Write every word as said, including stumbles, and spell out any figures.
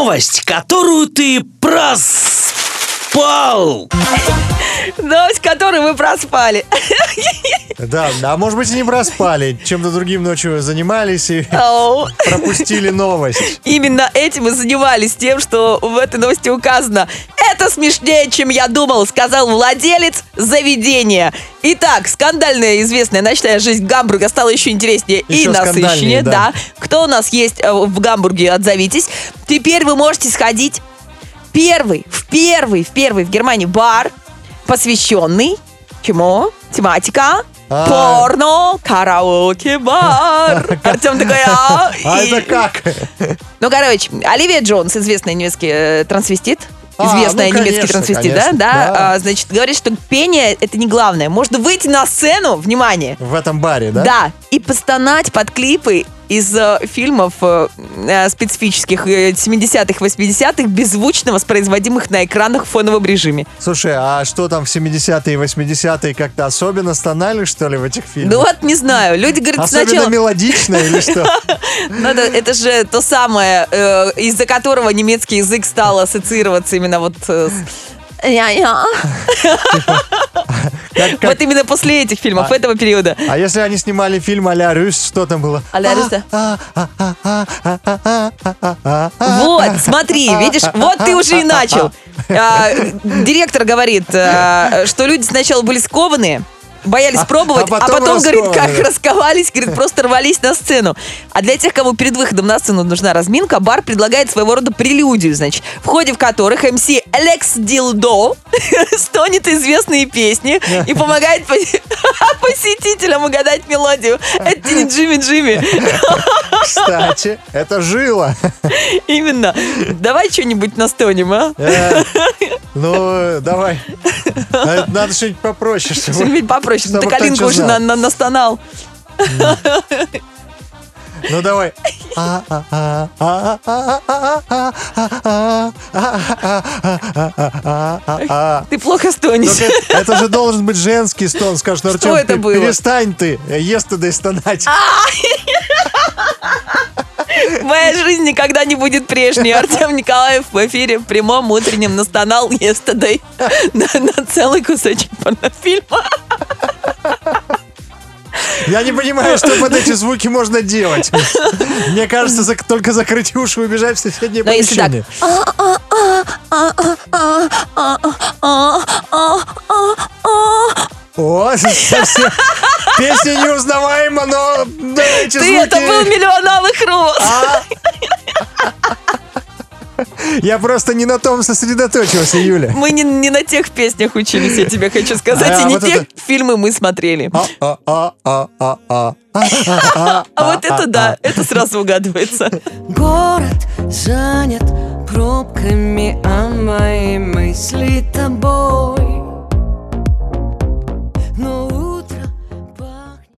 новость, которую ты проспал. Новость, которую вы проспали. Да, а может быть и не проспали. Чем-то другим ночью занимались и Оу. пропустили новость. Именно этим и занимались, тем, что в этой новости указано: это смешнее, чем я думал, сказал владелец заведения. Итак, скандальная известная ночная жизнь Гамбурга стала еще интереснее и Еще насыщеннее. скандальнее, да. Да. Кто у нас есть э, в Гамбурге, отзовитесь. Теперь вы можете сходить первый, в первый, в первый в Германии бар, посвященный чему? Тематика. А. Порно, караоке-бар. Артем такой, а? А И- это как? Ну, короче, Оливия Джонс, известный немецкий э, трансвестит. А, Известная ну, немецкий конечно, трансвестит, конечно, да? Да. да. А, значит, говорит, что пение это не главное. Можно выйти на сцену, внимание, В этом баре, да? да, и постонать под клипы из э, фильмов э, э, специфических э, семидесятых, восьмидесятых, беззвучно воспроизводимых на экранах в фоновом режиме. Слушай, а что там в семидесятые и восьмидесятые как-то особенно стонали, что ли, в этих фильмах? Ну вот, не знаю. Люди говорят, Особенно сначала... мелодично или что? Надо, это же то самое, э, из-за которого немецкий язык стал ассоциироваться именно вот э, с... Я-я. Как- как- Вот именно после этих фильмов, А- этого периода. А если они снимали фильм а-ля Рюс, что там было? А-ля Рюс, да. Вот, смотри, видишь, вот ты уже и начал. А, Директор говорит, а, что люди сначала были скованы, боялись пробовать, а а потом потом, говорит, как раскованы. расковались, говорит, просто рвались на сцену. А для тех, кому перед выходом на сцену нужна разминка, бар предлагает своего рода прелюдию, значит, в ходе в которых эм си Алекс Дилдо стонет известные песни и помогает поси- посетителям угадать мелодию. Это не Джимми Джимми. Кстати, это жила. Именно. Давай что-нибудь настонем, а? Э, Ну, давай. Надо надо что-нибудь попроще, чтобы... Что-нибудь попроще. Чтобы Ты Калинку кто-то уже знал. на- на- настонал. Ну, давай. Ты плохо стонешь. Только это же должен быть женский стон. Скажет, ну, Артем, это пе- было? перестань ты, естедей стонать. Моя жизнь никогда не будет прежней. Артем Николаев в эфире в прямом утреннем настонал yesterday на, на целый кусочек порнофильма. Я не понимаю, что под эти звуки можно делать. Мне кажется, зак- только закрыть уши и убежать в соседнее Но если так. помещение. О, совсем... Песня неузнаваема, но да, эти Ты, звуки... это был миллион алых роз. А? Я просто не на том сосредоточился, Юля. Мы не, не на тех песнях учились, я тебе хочу сказать. А, и не вот те это- фильмы мы смотрели. А, а, а, а, а, а. А вот это да, это сразу угадывается. Город занят пробками, а мои мысли тобой.